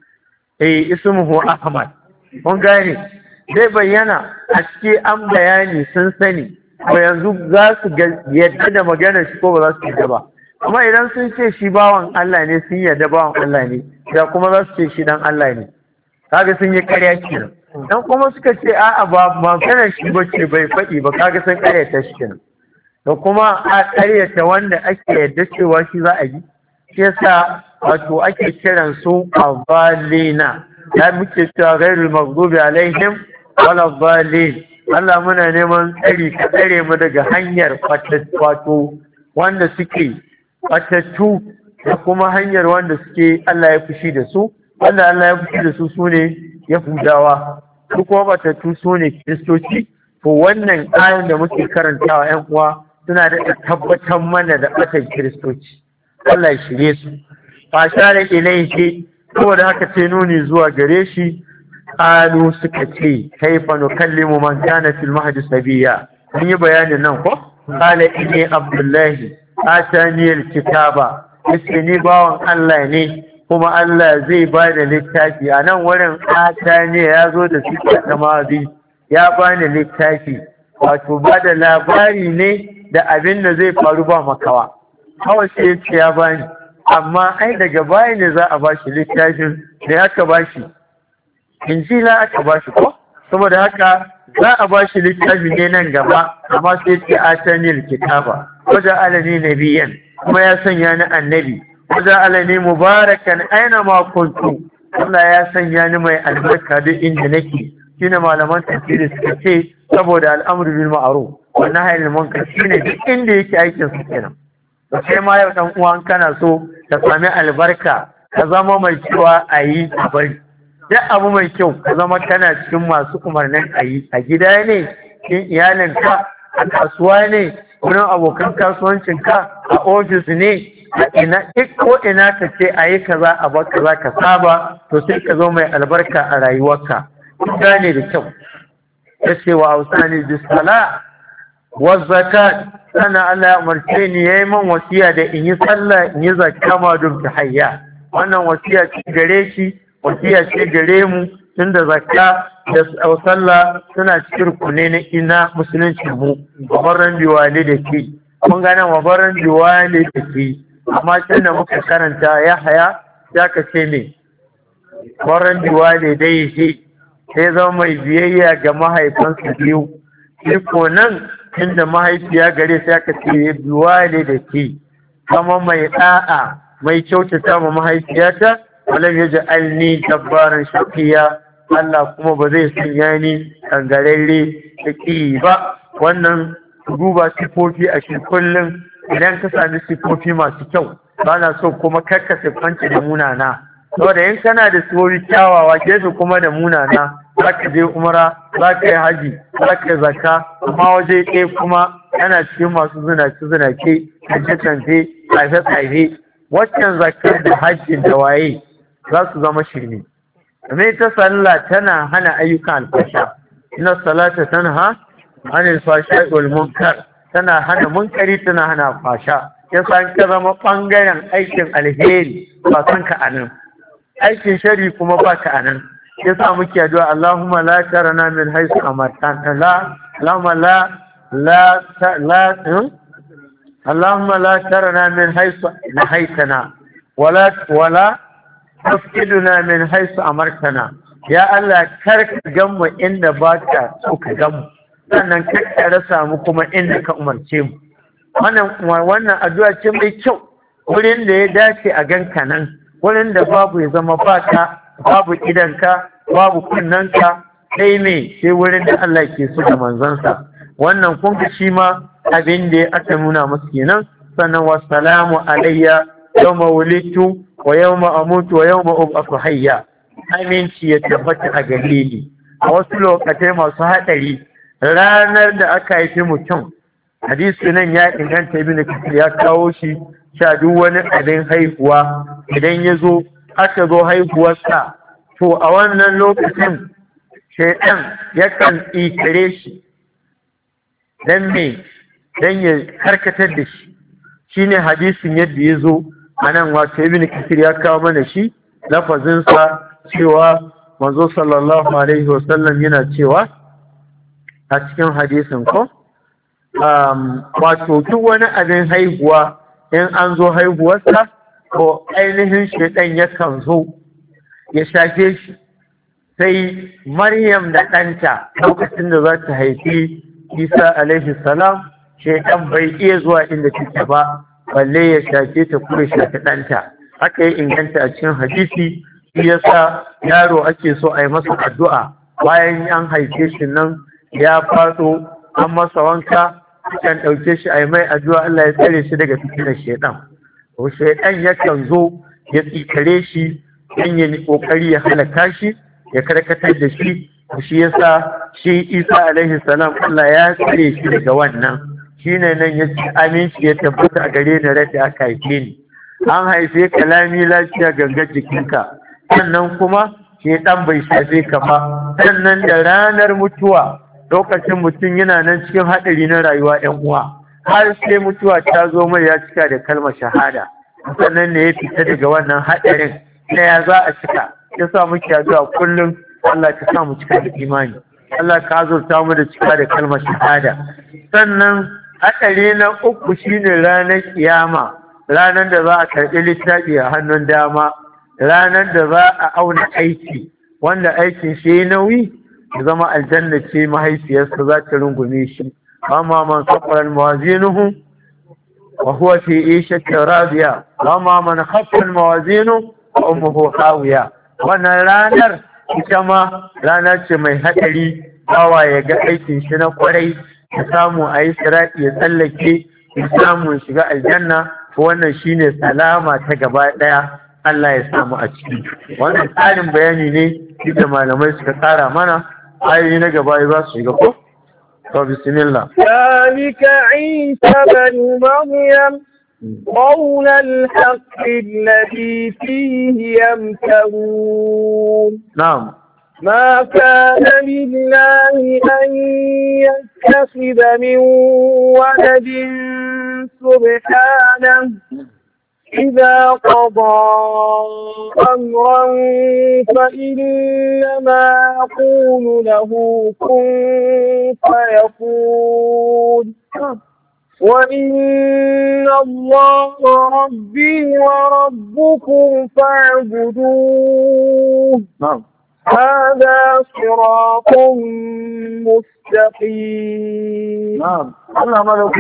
ismuhu Ahmad kun gane zai bayyana a cikin an bayani sun sani ko yanzu za su yadda da maganar shi ko ba za su yadda ba kuma idan sun ce shi bawan Allah ne sun yarda bawan Allah ne da kuma za su ce shi dan Allah ne kaga sun yi ƙarya kenan dan kuma suka ce a'a ba maganar shi bace bai faɗi ba kaga sun ƙaryata shi kenan da kuma a ƙaryata wanda ake yarda cewa shi za a yi shi yasa wato ake kiran su abalina da muke cewa ghairul maghdubi alaihim wala dhalin Allah muna neman tsari ka tsare mu daga hanyar wato wanda suke batattu da kuma hanyar wanda suke Allah ya fushi da su wanda Allah ya fushi da su sune Yahudawa su kuma batattu sune Kiristoci to wannan ayan da muke karantawa ƴan uwa suna da tabbatar mana da batan Kiristoci Allah ya shirye su fa share ilaihi saboda haka sai nuni zuwa gare shi qalu suka ce kaifa nukallimu man kana fil mahdi sabiya mun yi bayanin nan ko qala inni abdullahi ataniyar kitaba yace ni bawan Allah ne kuma Allah zai ba da littafi a nan wurin ataniya ya zo da sifar tamadi ya bani littafi wato ba da labari ne da abin da zai faru ba makawa kawai sai yace ya bani amma ai daga baya ne za a ba shi littafin da aka ba shi injila aka ba shi ko saboda haka za a ba shi littafi ne nan gaba amma sai ce ataniyar kitaba wajen alani nabiyan kuma ya sanya ni annabi wajen alani mubarakan aina ma kuntu Allah ya sanya ni mai albarka duk inda nake shine malaman tafsiri suka ce saboda al'amru bil ma'ruf wa nahyi anil munkar shine duk inda yake aikin su kenan to sai ma yau dan uwan kana so ka sami albarka ka zama mai cewa ayi a bari duk abu mai kyau ka zama kana cikin masu umarnin ayi a gida ne cikin iyalinka a kasuwa ne wurin abokan kasuwancinka a ofis ne ina ko ina ka ce a yi kaza a bar kaza ka saba, to sai ka zo mai albarka a rayuwarka. Kun gane da kyau. Ya ce wa ausani bis sala wa zakat, sana Allah ya umarce ni yayi man wasiya da in yi sallah in yi zakka ma duk ta hayya. Wannan wasiya ce gare shi, wasiya ce gare mu, tunda zakka da sallah suna cikin rukune na ina musulunci mu. Wabaran biwale da ke, kun gane wabaran biwale da ke, amma can da muka karanta ya haya ya ka ce ne wabaran biwale da ya ce sai zama mai biyayya ga mahaifansa biyu. Shi ko nan inda mahaifiya gare sai aka ce biwale da ke, kama mai ɗa'a mai kyautata ma mahaifiyata, walam yaj'alni jabbaran shaqiya, Allah kuma ba zai sanya ni kangararre da ƙi ba. Wannan duba sifofi a shi kullum, idan ka sami sifofi masu kyau ba na so kuma karka siffanta da munana, saboda in kana da sifofi kyawawa gefe kuma da munana, za ka je umara, za ka yi haji, za ka yi zakka, amma waje ɗaya kuma yana cikin masu zinace cance tsafe waccan zakkar da hajjin da waye za su zama shirme. Mai ta sallah tana hana ayyukan alfasha, ina salata tanha anil fasha wal munkar, tana hana munkari tana hana fasha. Yasa an ka zama bangaren aikin alheri ba san ka anan, aikin shari kuma ba ka anan. Yasa muke addu'a Allahumma la tarana min haythu amartana, Allahumma Allahumma la tarana min haythu nahaytana wala tafkiduna min haisu amartana. Ya Allah kar ka gamu inda baka so ka gamu, sannan kar ka rasa mu kuma inda ka umarce mu. Wannan addu'a ce mai kyau, wurin da ya dace a ganka nan, wurin da babu ya zama baka, babu idanka, babu kunnanka, sai me sai wurin da Allah ke so da manzansa. Wannan kun ga shi ma abin da aka nuna musu kenan. Sannan wassalamu alayya yawma wulidtu wa yawma amutu wa yawma ub'athu hayya, aminci ya tabbata a gare ni a wasu lokacai masu haɗari, ranar da aka haifi mutum. Hadisi nan ya inganta, ibn Kathir ya kawo shi, sha duk wani abin haihuwa idan ya zo aka zo haihuwarsa, to a wannan lokacin shaidan yakan tsikare shi dan ya karkatar da shi. Shine hadisin yadda ya zo a nan, wato ibn Kathir ya kawo mana shi lafazinsa cewa manzo sallallahu alaihi wasallam yana cewa a cikin hadisin ko wato duk wani abin haihuwa in an zo haihuwarsa, ko ainihin shaidan yakan zo ya shafe shi. Sai Maryam da ɗanta lokacin da za ta haifi Isa alaihi salam, shaidan bai iya zuwa inda take ba, balle ya shafe ta kuma shafe ɗanta. Haka yi inganta a cikin hadisi. Shi yasa yaro ake so a yi masa addu'a bayan an haife shi nan ya faɗo, an masa wanka, kan ɗauke shi a yi mai addu'a Allah ya tsare shi daga fitinar shaidan. To shaidan yakan zo ya tsikare shi don ya ƙoƙari ya halaka shi, ya karkatar da shi. Shi yasa shi Isa alaihi salam Allah ya tsare shi daga wannan. Shi ne nan ya ce aminci ya tabbata a gare ni da aka haife ni. An haife ka lami lafiya gangar jikinka, sannan kuma shaidan bai shafe ka ba. Sannan da ranar mutuwa, lokacin mutum yana nan cikin haɗari na rayuwa ‘yan uwa, har sai mutuwa ta zo mai ya cika da kalmar shahada, sannan ne ya fita daga wannan haɗarin. Na ya za a cika? Ya sa muke addu'a kullum, Allah ka sa mu cika da imani, Allah ka azurta mu da cika da kalmar shahada. Sannan haɗari na uku shine ranar kiyama, ranar da za a karɓi littafi a hannun dama, ranar da za a auna aiki, wanda aikin shi ya nauyi ya zama aljanna ce mahaifiyarsa za ta rungume shi. Amma man saƙarar mawazinuhu wa huwa fi ishatin radiya, amma man khaffal mawazinu wa ummuhu hawiya. Wannan ranar ita ma rana ce mai haɗari, bawa ya ga aikin shi na kwarai, ya samu a yi sirati ya tsallake, ya samu shiga aljanna. Wannan shine salama ta gaba ɗaya, Allah ya samu a ciki. Wannan tsarin bayani ne da malamai suka tsara mana. ayoyi na gaba za su shiga ko? To bismillah. ذلك عيسى بن مريم قول الحق الذي فيه يمترون نعم. ما كان لله أن يتخذ من ولد سبحانه إذا قضى أمرا فإنما يقول له كن فيكون وإن الله ربي وربكم فاعبدوه هذا صراط مستقيم. نعم. الله ملوك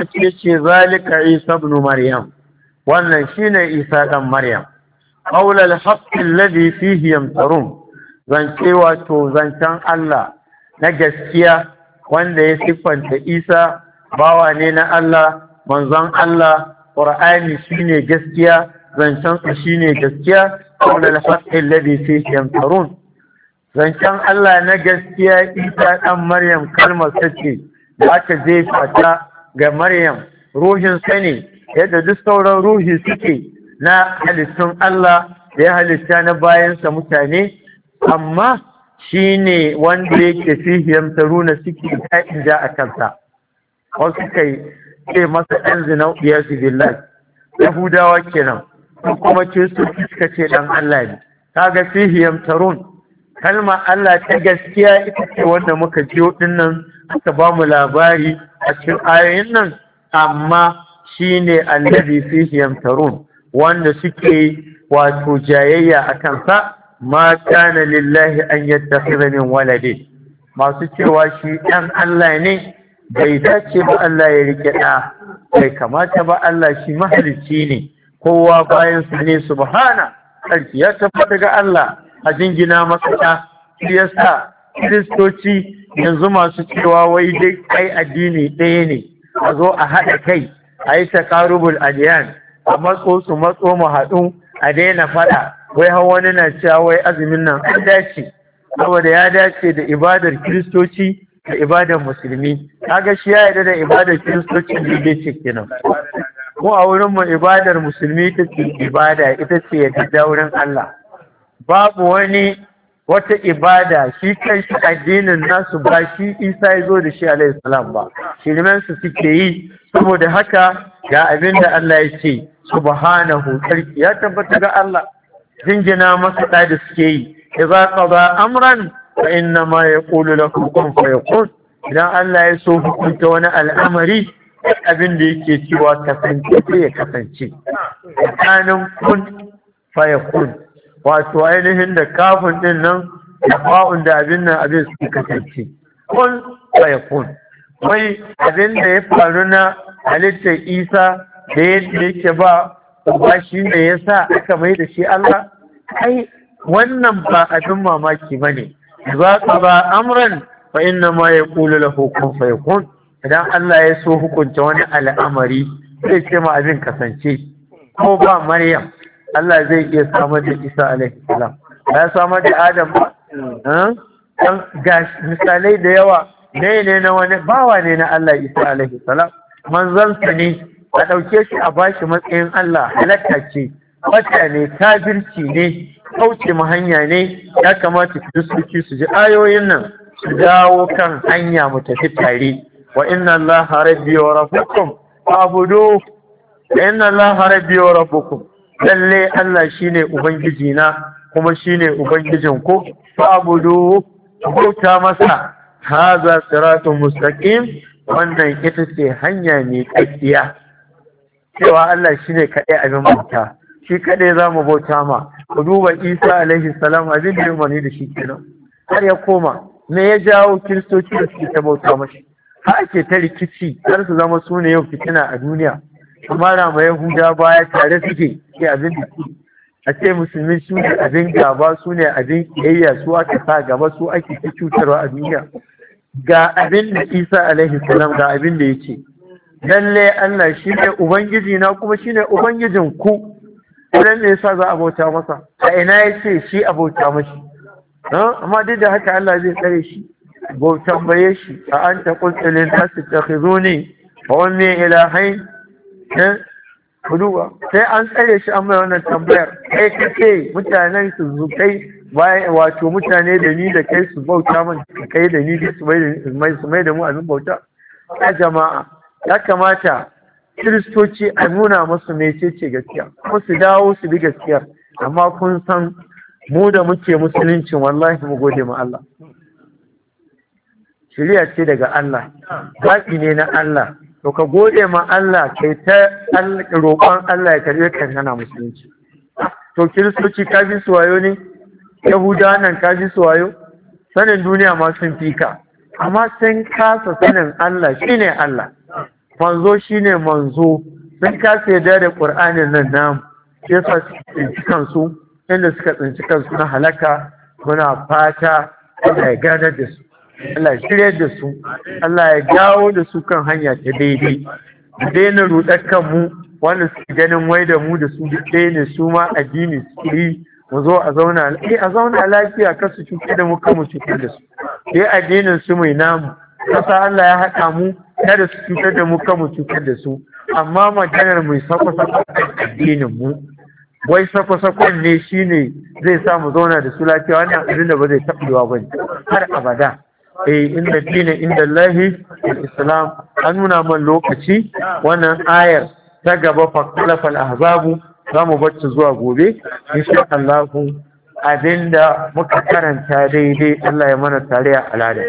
ذلك عيسى ابن مريم wannan shine Isa dan Maryam qaulal haqq alladhi fihi yamtarun zance wato zancen Allah na gaskiya wanda ya siffanta Isa bawa ne na Allah manzon Allah Qur'ani shine gaskiya zancen sa shine gaskiya qaulal haqq alladhi fihi yamtarun zancen Allah na gaskiya Isa dan Maryam kalmar sace da aka jefa ta ga Maryam ruhin sa ne yadda duk sauran ruhi suke na halittun Allah da ya halitta na bayansa mutane, amma shi ne wanda yake fihiyar taruna suke ta'in ja a kansa. Wasu kai ce masa ɗan zina ya su billahi, Yahudawa kenan, su kuma ce su suka ce ɗan Allah ne. Kaga fihiyar tarun, kalma Allah ta gaskiya ita ce wanda muka jiyo ɗin nan aka ba mu labari a cikin ayoyin nan, amma shi ne allazi fihi yamtarun wanda suke wato jayayya a kansa ma kana lillahi an yattakhidha min waladi masu cewa shi ɗan Allah ne bai dace ba Allah ya rike ɗa bai kamata ba Allah shi mahalicci ne kowa bayan su ne subhana sarki ya tabbata ga Allah a jingina masa ɗa shi yasa kiristoci yanzu masu cewa wai dai kai addini ɗaya ne a zo a haɗa kai a yi taƙarubul adiyan a matso su matso mu haɗu a daina faɗa wai har wani na cewa wai azumin nan an dace saboda ya dace da ibadar kiristoci da ibadar musulmi kaga shi ya yarda da ibadar kiristoci da yake ce kenan mu a wurin mu ibadar musulmi ita ce ibada ita ce yadda wurin Allah babu wani wata ibada shi kanshi addinin nasu ba shi Isa ya zo da shi alaihi salam ba shirmen su suke yi saboda haka ga abin da Allah ya ce subhanahu sarki ya tabbata ga Allah jingina masa da suke yi idza qada amran fa inna ma yaqulu lahu kun fayakun idan Allah ya so hukunta wani al'amari abin da yake cewa kasance sai ya kasance tsakanin kun fayakun wato ainihin da kafin din nan da fa'un da abin nan abin su kasance kun fayakun wai abin da ya faru na halittar Isa da yake ba uba shi ne ya sa aka mai da shi Allah ai wannan ba abin mamaki ba ne za ka ba amran fa inna ma ya kula lahu kun fayakun idan Allah ya so hukunta wani al'amari zai ce ma abin kasance ko ba Maryam Allah zai iya samar da Isa alaihi salam ya samar da Adam ba ga misalai da yawa ne na wani bawa ne na Allah Isa alaihi salam manzansa ne a ɗauke shi a bashi matsayin Allah halatta ce wata ne kafirci ne kauce mu hanya ne ya kamata kiristoci su ji ayoyin nan su dawo kan hanya mu tafi tare wa inna Allaha rabbi wa rabbukum fa'budu inna Allaha rabbi wa rabbukum lalle Allah shine ubangiji na kuma shine ubangijin ku fa'budu bauta masa haza siratun mustaqim wannan ita ce hanya mai kakkiya cewa Allah shine kaɗai abin bauta shi kaɗai za mu bauta ma ku duba Isa alaihi salam abin da yamani da shi kenan har ya koma me ya jawo kiristoci da suke ta bauta mashi har ake ta rikici har su zama su ne yau fitina a duniya kuma rama Yahuda baya tare suke ke abin da ke a ce musulmi su ne abin gaba su ne abin kiyayya su aka sa gaba su ake ta cutarwa a duniya ga abin da Isa alaihi salam ga abin da yake lalle Allah shi ne ubangiji na kuma shi ne ubangijin ku idan ne yasa za a bauta masa a ina ya ce shi a bauta mashi amma duk da haka Allah zai tsare shi bautan baye shi a an ta kultulin nasu ta khizo ne a wani ilahain kuduwa sai an tsare shi an mai wannan tambayar kai kace mutanen su kai wato mutane da ni da kai su bauta min kai da ni su mai da mu abin bauta ya jama'a ya kamata kiristoci a nuna musu mecece gaskiya kuma su dawo su bi gaskiyar amma kun san mu da muke musulunci wallahi mu gode ma Allah shari'a ce daga Allah zaɓi ne na Allah to ka gode ma Allah kai ta roƙon Allah ya karɓe ka kana musulunci to kiristoci ka bi su wayo ne yahudawa nan ka bi su wayo sanin duniya ma sun fi ka amma sun kasa sanin Allah shine Allah manzo shine manzo sun kasa yarda da Qur'anin nan namu yasa su tsinci kansu inda suka tsinci kansu na halaka muna fata Allah ya gadar da su Allah ya shirya da su Allah ya dawo da su kan hanya ta daidai daina rudar kanmu wanda suke ganin wai da mu da su ɗaya ne su ma addini su yi mu zo a zauna lafiya kar su cutar da mu kan mu cutar da su sai addinin su mai namu kasa Allah ya haɗa mu kada su cutar da mu kan mu cutar da su amma maganar mai sako-sako addinin mu wai sako-sakon ne shine zai sa mu zauna da su lafiya wannan abin da ba zai taɓewa ba ne har abada inda dina inda Allahi islam an nuna man lokaci wannan ayar ta gaba fakalafal ahzabu za mu bacci zuwa gobe insha Allah abinda muka karanta daidai Allah ya mana tare a al'ada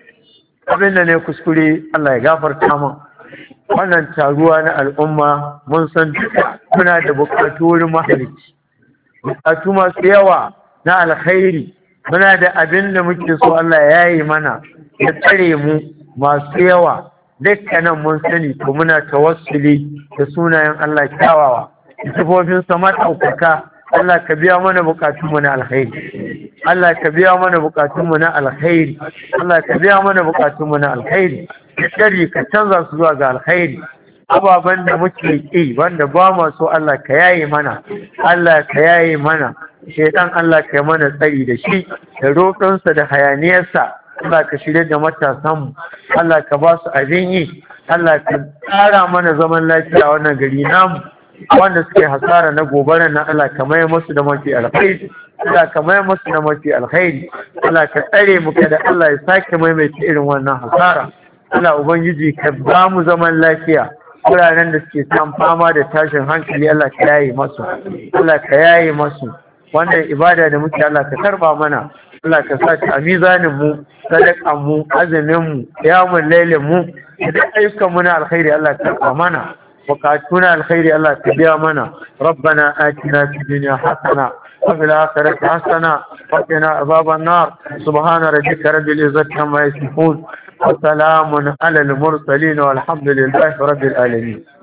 abinda ne kuskure Allah ya gafarta min wannan taruwa na al'umma mun san duka muna da bukatu wurin mahalicci bukatu masu yawa na alkhairi muna da abin da muke so Allah ya yi mana ya tsare mu masu yawa dukkanin mun sani to muna tawassuli da sunayen Allah kyawawa sifofin sama ɗaukaka Allah ka biya mana bukatunmu na alkhairi Allah ka biya mana bukatunmu na alkhairi Allah ka biya mana bukatunmu na alkhairi shari ka canza su zuwa ga alkhairi ababen da muke ƙi wanda ba ma so Allah ka yaye mana Allah ka yaye mana shaidan Allah ka yi mana tsari da shi da roƙonsa da hayaniyarsa Allah ka shirya da matasanmu Allah ka ba su abin yi Allah ka tsara mana zaman lafiya wannan gari namu wanda suke hasara na gobarar na Allah ka maye musu da mafi alkhairi Allah ka maye musu da mafi alkhairi Allah ka tsare mu kada Allah ya sake maimaita irin wannan hasara Allah ubangiji ka ba mu zaman lafiya wuraren da suke san fama da tashin hankali Allah ka yaye masu Allah ka yaye masu wannan ibada da muke Allah ka karba mana Allah ka sa ta a mizanin mu sadakan mu azumin mu qiyamul lailin mu da ayyukan mu na alkhairi Allah ka karba mana وقعتنا الخير الله تبيامنا ربنا آتنا في الدنيا حسنة وفي الآخرة حسنة وقنا عذاب النار سبحان ربك رب العزة عما يصفون وسلام على المرسلين والحمد لله رب العالمين